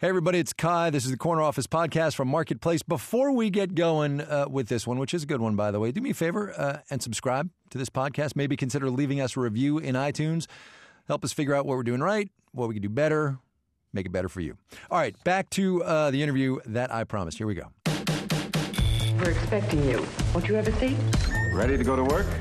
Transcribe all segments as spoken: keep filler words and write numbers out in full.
Hey, everybody, it's Kai. This is the Corner Office podcast from Marketplace. Before we get going uh, with this one, which is a good one, by the way, do me a favor uh, and subscribe to this podcast. Maybe consider leaving us a review in iTunes. Help us figure out what we're doing right, what we can do better, make it better for you. All right, back to uh, the interview that I promised. Here we go. We're expecting you. Won't you have a seat? Ready to go to work?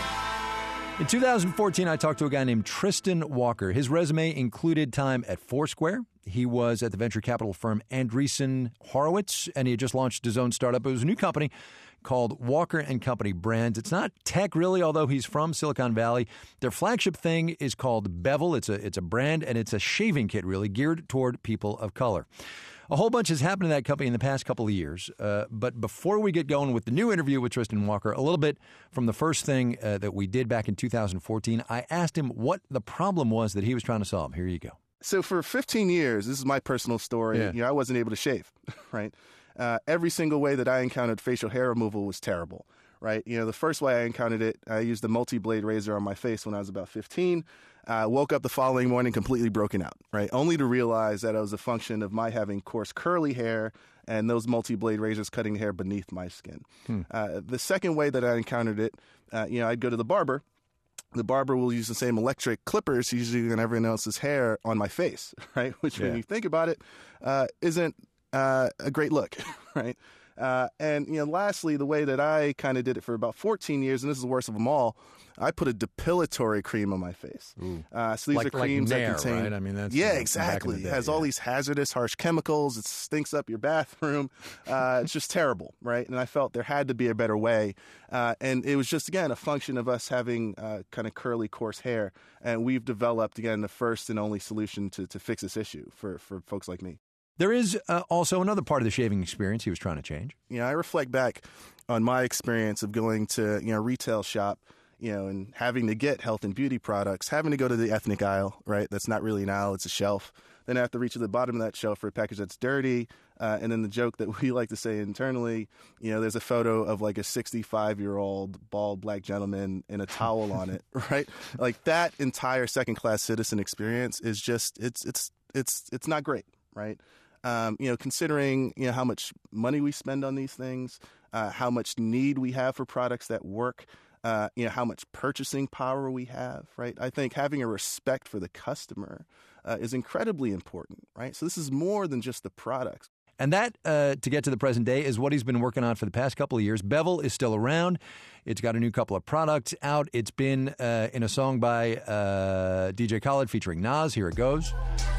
In two thousand fourteen, I talked to a guy named Tristan Walker. His resume included time at Foursquare. He was at the venture capital firm Andreessen Horowitz, and he had just launched his own startup. It was a new company called Walker and Company Brands. It's not tech, really, although he's from Silicon Valley. Their flagship thing is called Bevel. It's a, it's a brand, and it's a shaving kit, really, geared toward people of color. A whole bunch has happened to that company in the past couple of years. Uh, but before we get going with the new interview with Tristan Walker, a little bit from the first thing uh, that we did back in two thousand fourteen, I asked him what the problem was that he was trying to solve. Here you go. So for fifteen years, this is my personal story. Yeah. You know, I wasn't able to shave, right? Uh, every single way that I encountered facial hair removal was terrible, right? You know, the first way I encountered it, I used a multi-blade razor on my face when I was about fifteen. I uh, woke up the following morning completely broken out, right? Only to realize that it was a function of my having coarse curly hair and those multi-blade razors cutting the hair beneath my skin. Hmm. Uh, the second way that I encountered it, uh, you know, I'd go to the barber. The barber will use the same electric clippers usually on everyone else's hair on my face, right? Which, yeah. when you think about it, uh, isn't uh, a great look, right? Uh, and, you know, lastly, the way that I kind of did it for about fourteen years, and this is the worst of them all, I put a depilatory cream on my face. Uh, so these like, are creams like Nair, that contain, right? I mean, that's yeah, uh, exactly. the day, It has yeah. all these hazardous, harsh chemicals. It stinks up your bathroom. Uh, it's just terrible, right? And I felt there had to be a better way. Uh, and it was just, again, a function of us having uh, kind of curly, coarse hair. And we've developed, again, the first and only solution to, to fix this issue for, for folks like me. There is uh, also another part of the shaving experience he was trying to change. You know, I reflect back on my experience of going to, you know, retail shop, you know, and having to get health and beauty products, having to go to the ethnic aisle, right? That's not really an aisle, it's a shelf. Then I have to reach to the bottom of that shelf for a package that's dirty. Uh, and then the joke that we like to say internally, you know, there's a photo of like a sixty-five-year-old bald black gentleman in a towel on it, right? Like that entire second-class citizen experience is just, it's, it's, it's, it's not great, right? Um, you know, considering, you know, how much money we spend on these things, uh, how much need we have for products that work, uh, you know, how much purchasing power we have, right? I think having a respect for the customer uh, is incredibly important, right? So this is more than just the products. And that, uh, to get to the present day, is what he's been working on for the past couple of years. Bevel is still around. It's got a new couple of products out. It's been uh, in a song by uh, D J Khaled featuring Nas. Here it goes.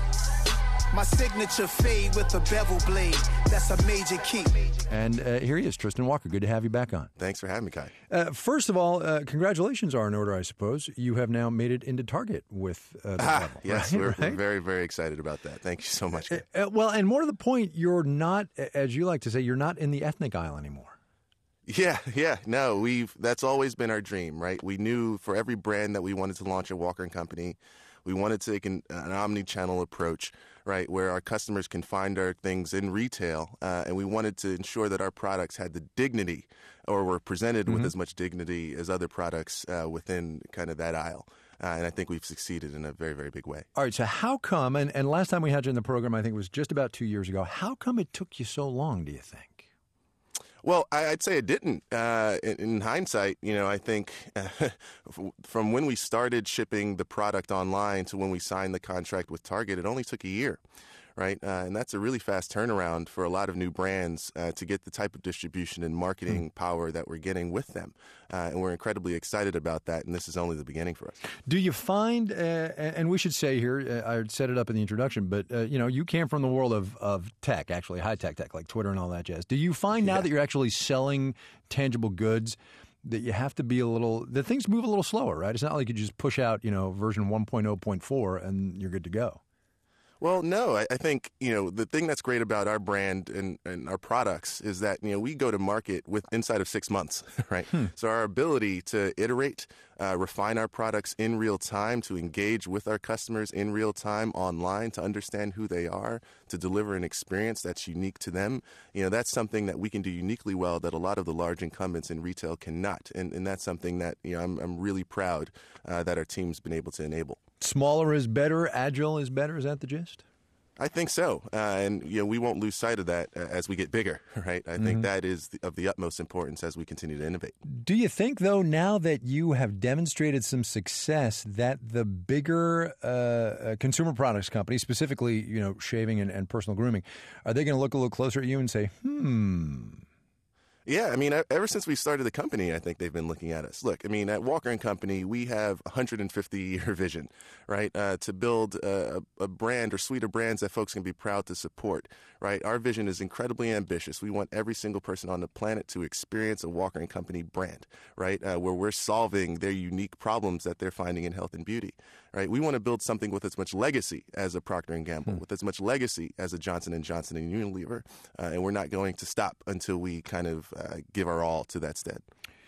My signature fade with a bevel blade. That's a major key. And uh, here he is, Tristan Walker. Good to have you back on. Thanks for having me, Kai. Uh, first of all, uh, congratulations are in order, I suppose. You have now made it into Target with uh, the ah, Bevel. Yes, right? we're, right? we're very, very excited about that. Thank you so much. Uh, uh, well, and more to the point, you're not, as you like to say, you're not in the ethnic aisle anymore. Yeah, yeah. No, we've that's always been our dream, right? We knew for every brand that we wanted to launch at Walker and Company, we wanted to take an, an omni-channel approach, right, where our customers can find our things in retail, uh, and we wanted to ensure that our products had the dignity or were presented mm-hmm. with as much dignity as other products uh, within kind of that aisle. Uh, and I think we've succeeded in a very, very big way. All right, so how come, and, and last time we had you in the program, I think it was just about two years ago, how come it took you so long, do you think? Well, I'd say it didn't. Uh, in, in hindsight, you know, I think uh, from when we started shipping the product online to when we signed the contract with Target, it only took a year, right? Uh, and that's a really fast turnaround for a lot of new brands uh, to get the type of distribution and marketing mm. power that we're getting with them. Uh, and we're incredibly excited about that, and this is only the beginning for us. Do you find, uh, and we should say here, uh, I set it up in the introduction, but, uh, you know, you came from the world of, of tech, actually, high-tech tech, like Twitter and all that jazz. Do you find now yeah. that you're actually selling tangible goods that you have to be a little, that things move a little slower, right? It's not like you just push out, you know, version one point oh point four and you're good to go. Well, no, I, I think, you know, the thing that's great about our brand and, and our products is that, you know, we go to market with inside of six months, right? Hmm. So our ability to iterate, uh, refine our products in real time, to engage with our customers in real time online, to understand who they are, to deliver an experience that's unique to them, you know, that's something that we can do uniquely well that a lot of the large incumbents in retail cannot. And, and that's something that, you know, I'm, I'm really proud uh, that our team's been able to enable. Smaller is better, agile is better. Is that the gist? I think so, uh, and you know we won't lose sight of that uh, as we get bigger, right? I mm-hmm. think that is the, of the utmost importance as we continue to innovate. Do you think, though, now that you have demonstrated some success, that the bigger uh, consumer products companies, specifically, you know, shaving and, and personal grooming, are they going to look a little closer at you and say, "Hmm"? Yeah, I mean, ever since we started the company, I think they've been looking at us. Look, I mean, at Walker and Company, we have a one hundred fifty year vision, right, uh, to build a, a brand or suite of brands that folks can be proud to support, right? Our vision is incredibly ambitious. We want every single person on the planet to experience a Walker and Company brand, right, uh, where we're solving their unique problems that they're finding in health and beauty, right? We want to build something with as much legacy as a Procter and Gamble, hmm. with as much legacy as a Johnson and Johnson and Unilever, uh, and we're not going to stop until we kind of uh, give our all to that stead.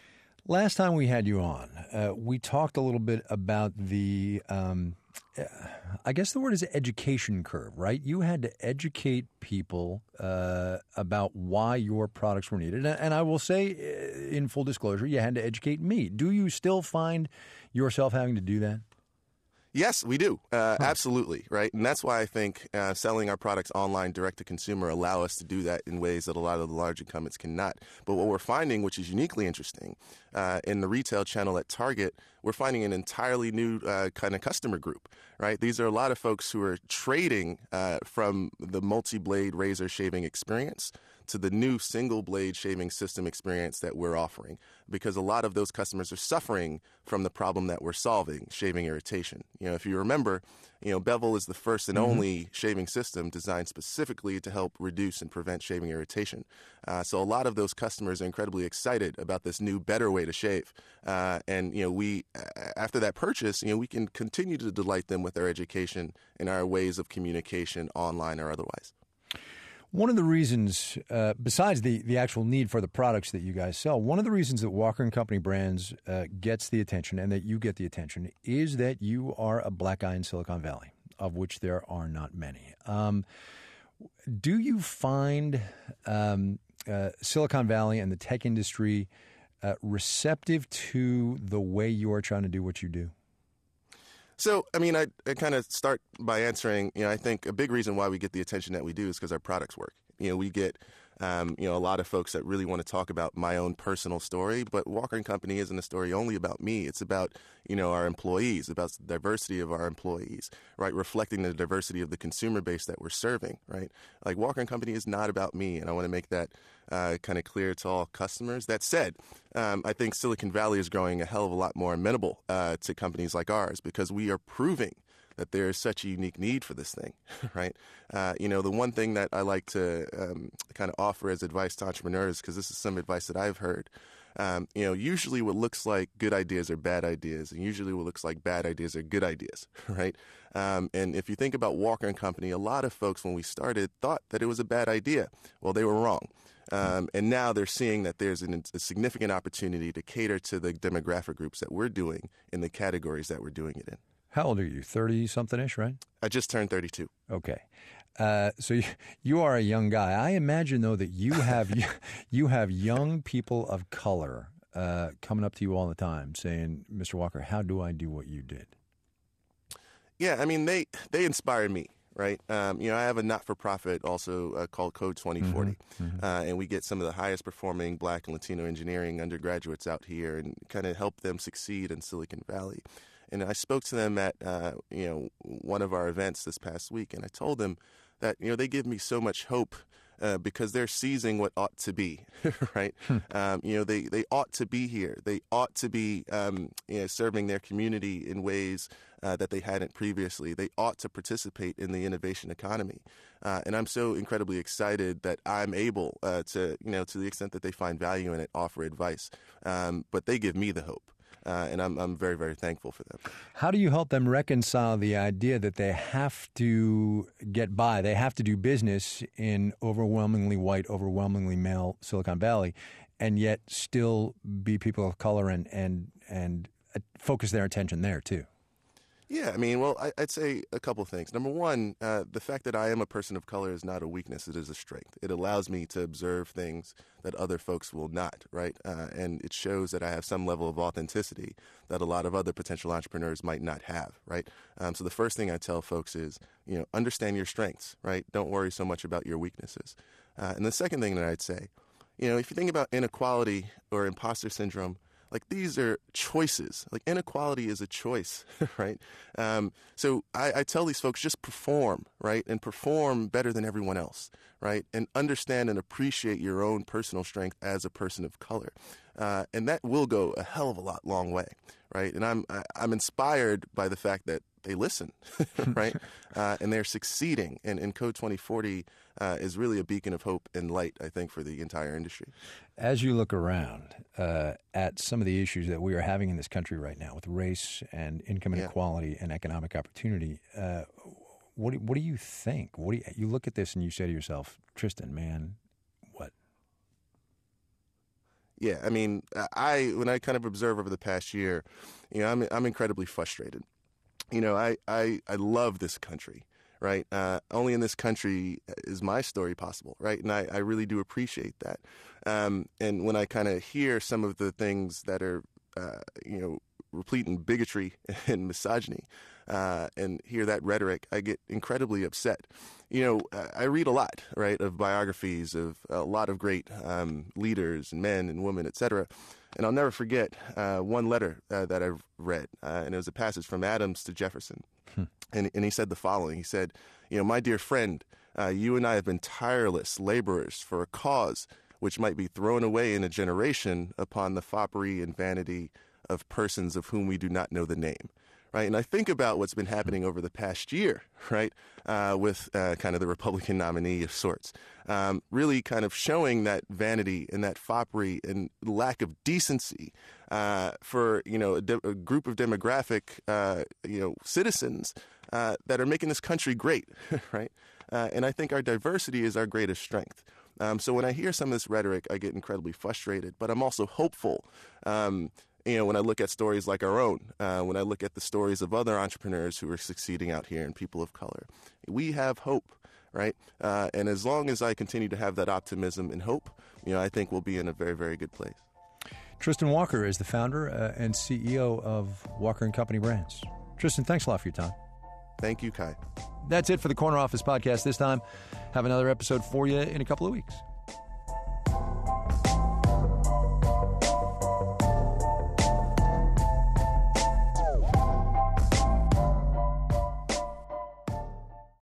Last time we had you on, uh, we talked a little bit about the, um, uh, I guess the word is education curve, right? You had to educate people uh, about why your products were needed. And, and I will say, in full disclosure, you had to educate me. Do you still find yourself having to do that? Yes, we do. Uh, huh. Absolutely, right? And that's why I think uh, selling our products online direct to consumer allow us to do that in ways that a lot of the large incumbents cannot. But what we're finding, which is uniquely interesting, uh, in the retail channel at Target, we're finding an entirely new uh, kind of customer group, right? These are a lot of folks who are trading uh, from the multi-blade razor shaving experience to the new single-blade shaving system experience that we're offering, because a lot of those customers are suffering from the problem that we're solving, shaving irritation. You know, if you remember, you know, Bevel is the first and mm-hmm. only shaving system designed specifically to help reduce and prevent shaving irritation. Uh, so a lot of those customers are incredibly excited about this new, better way to shave. Uh, and, you know, we, after that purchase, you know, we can continue to delight them with our education and our ways of communication online or otherwise. One of the reasons, uh, besides the, the actual need for the products that you guys sell, one of the reasons that Walker and Company brands uh, gets the attention and that you get the attention is that you are a black guy in Silicon Valley, of which there are not many. Um, do you find um, uh, Silicon Valley and the tech industry uh, receptive to the way you are trying to do what you do? So, I mean, I, I kind of start by answering, you know, I think a big reason why we get the attention that we do is because our products work. You know, we get, um, you know, a lot of folks that really want to talk about my own personal story, but Walker and Company isn't a story only about me. It's about, you know, our employees, about the diversity of our employees, right, reflecting the diversity of the consumer base that we're serving, right? Like, Walker and Company is not about me, and I want to make that uh, kind of clear to all customers. That said, um, I think Silicon Valley is growing a hell of a lot more amenable uh, to companies like ours because we are proving that there is such a unique need for this thing, right? Uh, you know, the one thing that I like to um, kind of offer as advice to entrepreneurs, because this is some advice that I've heard, um, you know, usually what looks like good ideas are bad ideas, and usually what looks like bad ideas are good ideas, right? Um, and if you think about Walker and Company, a lot of folks when we started thought that it was a bad idea. Well, they were wrong. Um, and now they're seeing that there's an, a significant opportunity to cater to the demographic groups that we're doing in the categories that we're doing it in. How old are you? thirty-something-ish, right? I just turned thirty-two. Okay. Uh, so you, you are a young guy. I imagine, though, that you have you have young people of color uh, coming up to you all the time saying, Mister Walker, how do I do what you did? Yeah, I mean, they, they inspire me, right? Um, you know, I have a not-for-profit also uh, called Code twenty forty, mm-hmm, mm-hmm. Uh, and we get some of the highest-performing Black and Latino engineering undergraduates out here and kind of help them succeed in Silicon Valley. And I spoke to them at, uh, you know, one of our events this past week, and I told them that, you know, they give me so much hope uh, because they're seizing what ought to be, right? Hmm. Um, you know, they, they ought to be here. They ought to be, um, you know, serving their community in ways uh, that they hadn't previously. They ought to participate in the innovation economy. Uh, and I'm so incredibly excited that I'm able uh, to, you know, to the extent that they find value in it, offer advice. Um, but they give me the hope. Uh, and I'm I'm very, very thankful for them. How do you help them reconcile the idea that they have to get by, they have to do business in overwhelmingly white, overwhelmingly male Silicon Valley, and yet still be people of color and and, and focus their attention there, too? Yeah, I mean, well, I, I'd say a couple things. Number one, uh, the fact that I am a person of color is not a weakness; it is a strength. It allows me to observe things that other folks will not, right? Uh, and it shows that I have some level of authenticity that a lot of other potential entrepreneurs might not have, right? Um, so the first thing I tell folks is, you know, understand your strengths, right? Don't worry so much about your weaknesses. Uh, and the second thing that I'd say, you know, if you think about inequality or imposter syndrome, like, these are choices. Like, inequality is a choice, right? Um, so I, I tell these folks, just perform, right? And perform better than everyone else, right? And understand and appreciate your own personal strength as a person of color. Uh, and that will go a hell of a lot long way, right? And I'm I, I'm inspired by the fact that they listen, right? Uh, and they're succeeding. And, and Code twenty forty uh, is really a beacon of hope and light, I think, for the entire industry. As you look around uh, at some of the issues that we are having in this country right now with race and income inequality yeah. and economic opportunity, uh, what, do, what do you think? What do you, you look at this and you say to yourself, Tristan, man, what? Yeah, I mean, I when I kind of observe over the past year, you know, I'm I'm incredibly frustrated. You know, I, I, I love this country, right? Uh, only in this country is my story possible, right? And I, I really do appreciate that. Um, and when I kind of hear some of the things that are, uh, you know, replete in bigotry and misogyny, uh, and hear that rhetoric, I get incredibly upset. You know, I read a lot, right, of biographies of a lot of great um, leaders and men and women, et cetera. And I'll never forget uh, one letter uh, that I've read, uh, and it was a passage from Adams to Jefferson. Hmm. And, and he said the following. He said, you know, my dear friend, uh, you and I have been tireless laborers for a cause which might be thrown away in a generation upon the foppery and vanity of persons of whom we do not know the name. Right, and I think about what's been happening over the past year, right, uh, with uh, kind of the Republican nominee of sorts, um, really kind of showing that vanity and that foppery and lack of decency uh, for, you know, a, de- a group of demographic, uh, you know, citizens uh, that are making this country great, right? Uh, and I think our diversity is our greatest strength. Um, so when I hear some of this rhetoric, I get incredibly frustrated, but I'm also hopeful. Um, You know, when I look at stories like our own, uh, when I look at the stories of other entrepreneurs who are succeeding out here and people of color, we have hope, right? Uh, and as long as I continue to have that optimism and hope, you know, I think we'll be in a very, very good place. Tristan Walker is the founder uh, and C E O of Walker and Company Brands. Tristan, thanks a lot for your time. Thank you, Kai. That's it for the Corner Office podcast this time. Have another episode for you in a couple of weeks.